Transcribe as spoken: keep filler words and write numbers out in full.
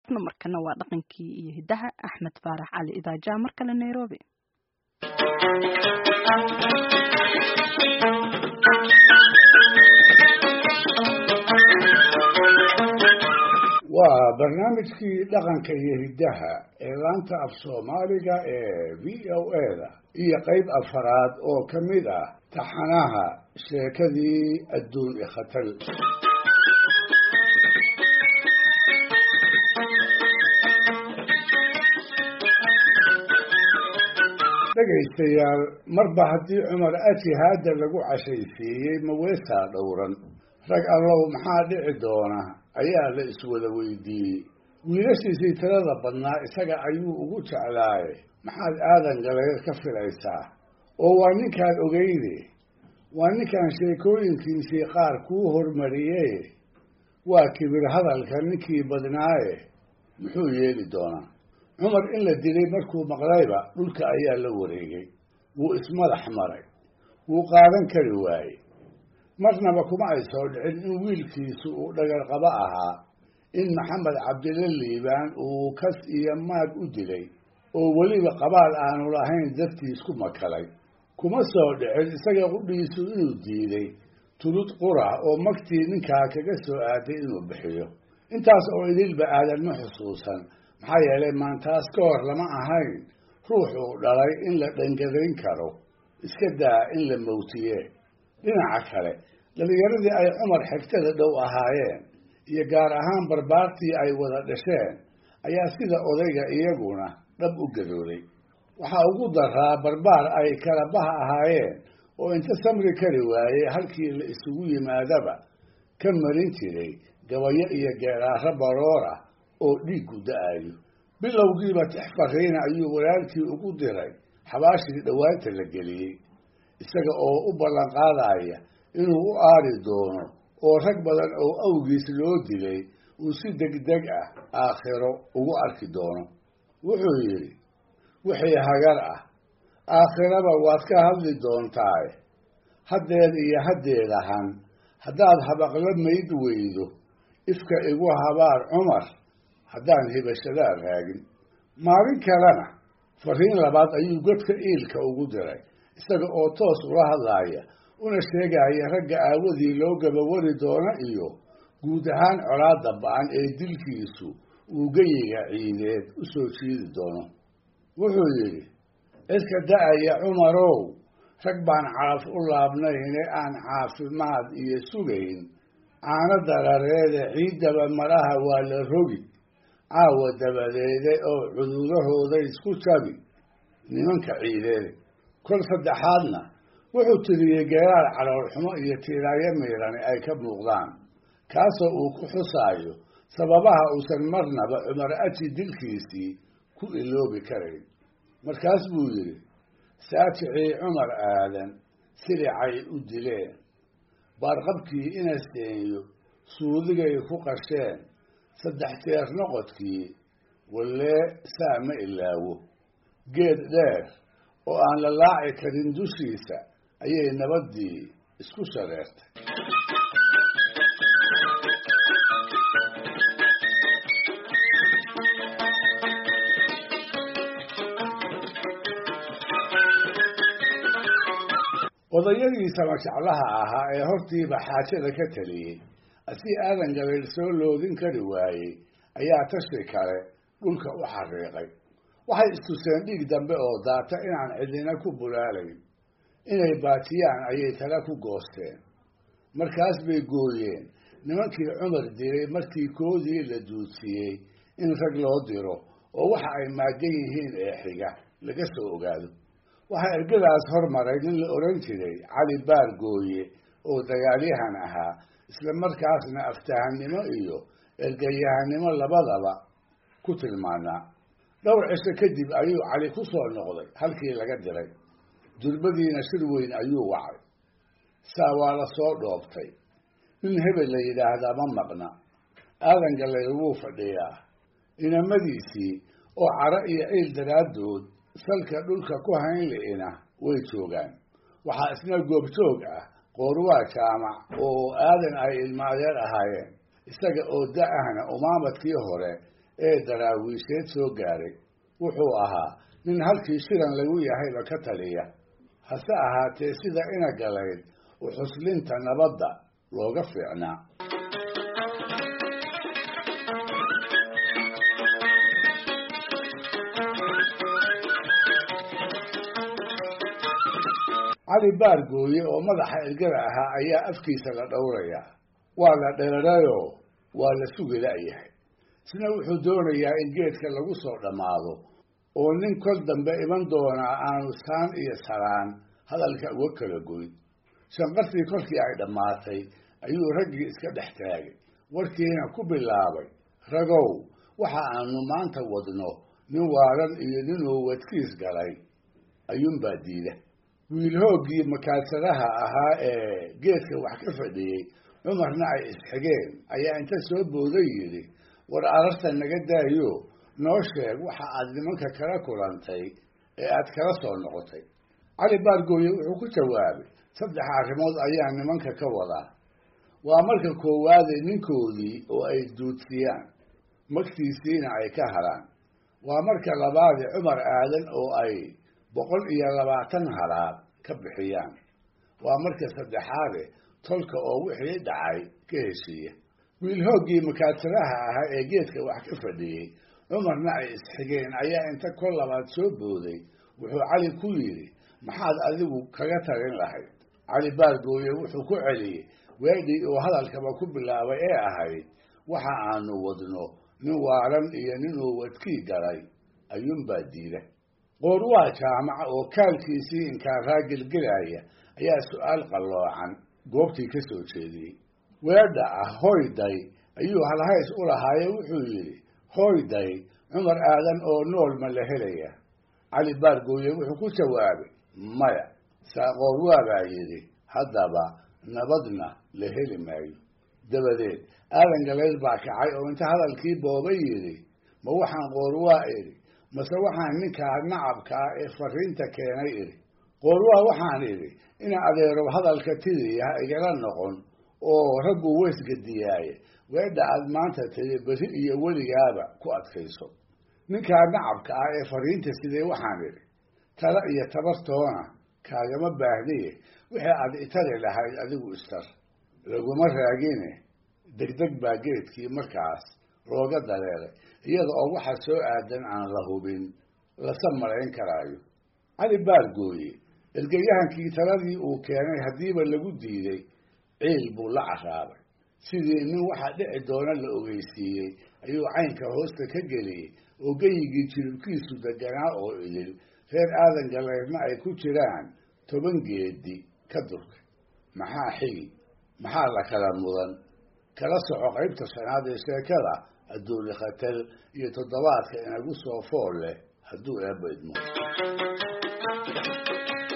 dhaafno markana waa dhaqankii iyo hidaha Axmed Faarax Cali Idaaja markale Nairobi. waa barnaamijkii dhaqanka iyo hidaha ee laanta af Soomaaliga ee V O A da iyo qayb afraad oo kamid ah taxanaha sheekadii adduun ikhatal. dhegaystayaal marba haddii Cumar Ati hadda lagu cashaysiiyey maweesaa dhowran rag allow maxaa dhici doona ayaa la iswada weydiiyey. wiilashiisii tirada badnaa isaga ayuu ugu jeclaaye maxaad aadan galeer ka filaysaa oo waa ninkaan ogeyde waa ninkaan sheekooyinkiisii qaar kuu hormariyey waa kibir hadalka ninkii badnaaye muxuu yeeli doonaa. cumar in la dilay markuu maqlayba dhulka ayaa la wareegay. wuu ismadax maray, wuu qaadan kari waayey. marnaba kuma ay soo dhicin in wiilkiisu uu dhagarqabo ahaa, in maxamed cabdille liibaan uu kas iyo maag u dilay oo weliba qabaal aanu lahayn dadkiis ku makalay. kuma soo dhicin isaga qudhiisu inuu diiday tulud qura oo magtii ninkaa kaga soo aaday inuu bixiyo. intaas oo idilba aadan ma xusuusan, maxaa yeelay maantaas ka hor lama ahayn ruuxuu dhalay in la dhangadayn karo, iska daa in la mawtiye. dhinaca kale dhalinyaradii ay cumar xigtada dhow ahaayeen iyo gaar ahaan barbaartii ay wada dhasheen ayaa sida odayga iyaguna dhab u gadooday. waxaa ugu daraa barbaar ay kala baha ahaayeen oo inta samri kari waayey halkii la isugu yimaadaba ka marin jiray gabayo iyo geeraaro baroora oo dhiiggu da-ayo. bilowgiiba tix fariina ayuu walaalkii ugu diray xabaashii dhowaanta la geliyey, isaga oo u ballan qaadaya inuu u aari doono oo rag badan oo awgiis loo dilay uu si degdeg ah aakhiro ugu arki doono. wuxuu yidhi, wixii hagar ah aakhiraba waad ka hadli doontaaye haddeed iyo haddeed ahan haddaad habaqla mayd weydo ifka igu habaar cumar haddaan hibashadaa raagin. maalin kalena fariin labaad ayuu godka iilka ugu diray, isaga oo toos ula hadlaaya una sheegaya ragga aawadii loo gabawari doono iyo guud ahaan colaadda ba-an ee dilkiisu uu geyiga ciideed u soo jiidi doono. wuxuu yidhi, cidka da-aya cumarow, rag baan calaf u laabnayne aan caafimaad iyo sugayn, caano darareede ciiddaba malaha waa la rogi, caawa dabadeede oo cudurahooda isku jabi nimanka ciideede. kol saddexaadna wuxuu tiriyey geeraar caloolxumo iyo tiiraayo miirani ay ka muuqdaan, kaasoo uu ku xusaayo sababaha uusan marnaba Cumar Ati dilkiisii ku iloobi karayn. markaas buu yidhi, saaticii cumar aadan silicay u dileen, baarqabkii inasteenyo suudigay ku qasheen, saddex jeer noqodkii wallee saa ma ilaawo. geed dheer oo aan la laaci karin dushiisa ayay nabaddii isku shareertay. odayadiisa majeclaha ahaa ee hortiiba xaajada ka taliyey asii aadan gabayl soo loodin kari waayey ayaa tashi kale dhulka u xariiqay. waxay istuseen dhiig dambe oo daata inaan cidina ku bulaalayn, inay baatiyaan ayay tala ku goosteen. markaas bay gooyeen nimankii cumar dilay markii koodii la duudsiyey in rag loo diro oo waxa ay maagan yihiin ee xiga laga soo ogaado. waxaa ergadaas hormaray nin la oran jiray cali baar gooye oo dagaalyahan ahaa, isla markaasna aftahannimo iyo ergayahanimo labadaba ku tilmaanaa. dhowr cisho kadib ayuu cali ku soo noqday halkii laga diray. durbadiina shir weyn ayuu wacay. saa waa la soo dhoobtay. nin hebel la yidhaahdaa ma maqna. aadan galayl wuu fadhiyaa. inamadiisii oo caro iyo ciil daraaddood salka dhulka ku hayn li'ina way joogaan. waxaa isna goobjoog ah qoorwaa jaamac oo aadan ay ilmaadeer ahaayeen, isaga oo da-ahna umaamadkii hore ee daraawiisheed soo gaaray wuxuu ahaa nin halkii shiran lagu yahayba ka taliya hase ahaatee sida ina galayd u xuslinta nabadda looga fiicnaa. cali baargooye oo madaxa ergada ahaa ayaa afkiisa la dhowrayaa waa la dheerarayoo waa la sugi la'yahay sina wuxuu doonayaa in geedka lagu soo dhammaado oo nin kol dambe iman doonaa aanu saan iyo saraan hadalka uga kala goyn. shanqartii kolkii ay dhammaatay ayuu raggii iska dhex taagay warkiina ku bilaabay ragow waxa aanu maanta wadno nin waaran iyo ninuu wadkiis galay ayuunbaa diida. wiil hooggii makaadsadaha ahaa ee geedka wax ka fadhiyey cumarna ay isxigeen ayaa inta soo booday yidhi war ararta naga daayo noo sheeg waxa aad nimanka kala kulantay ee aad kala soo noqotay. cali baargooye wuxuu ku jawaabay saddex arrimood ayaa nimanka ka wadaa. waa marka koowaade ninkoodii oo ay duudsiyaan magtiisiina ay ka haraan. waa marka labaade cumar aadan oo ay boqol iyo labaatan halaad ka bixiyaan. waa marka saddexaade tolka oo wixii dhacay ka heshiiya. wiil hooggii makaadsadaha ahaa ee geedka wax ka fadhiyey cumarna ay isxigeen ayaa inta kol labaad soo booday wuxuu cali ku yidhi maxaad adigu kaga tagin lahayd. cali baargooye wuxuu ku celiyey weedhii oo hadalkaba ku bilaabay ee ahayd waxa aanu wadno nin waaran iyo ninuu wadkii galay ayuunbaa diida. qoorwaa jaamaca oo kaalkiisii inkaaraa gelgelaya ayaa su-aal qalloocan goobtii ka soo jeediyey. weedha ah hoyday ayuu halhays u lahaaye wuxuu yidhi hoyday cumar aadan oo nool ma la helaya. cali baargooye wuxuu ku jawaabay maya saa qoorwaa baa yidhi haddaba nabadna la heli maayo. dabadeed aadan galayd baa kacay oo inta hadalkii boobay yidhi ma waxaan qoorwaa idhi mase waxaan ninkaa nacabka ah ee fariinta keenay idhi. qoorwaa waxaan idhi ina adeero hadalka tidii ha igala noqon oo raggu weysgadiyaaye weedha aad maanta tidi beri iyo weligaaba ku adkayso. ninkaa nacabka ah ee fariinta sidee waxaan idhi tala iyo tabartoona kaagama baahdiye wixii aad itali lahayd adigu istar laguma raagine degdeg baa geedkii markaas looga dareeray iyada oo waxa soo aadan aan la hubin lasa malayn karaayo. cali baargooye ergayahankii taladii uu keenay haddiiba lagu diiday ciil buu la caraabay. sidii nin waxa dhici doona la ogeysiiyey ayuu caynka hoosta ka geliyey oo geyigii jiribkiisu deganaa oo idil reer aadan galaydna ay ku jiraan toban geedi ka durkay. maxaa xigi maxaa la kala mudan kala soco qaybta shanaad ee sheekada adduuni khatar iyo toddobaadka inagu soo fool leh hadduu eebba idmo.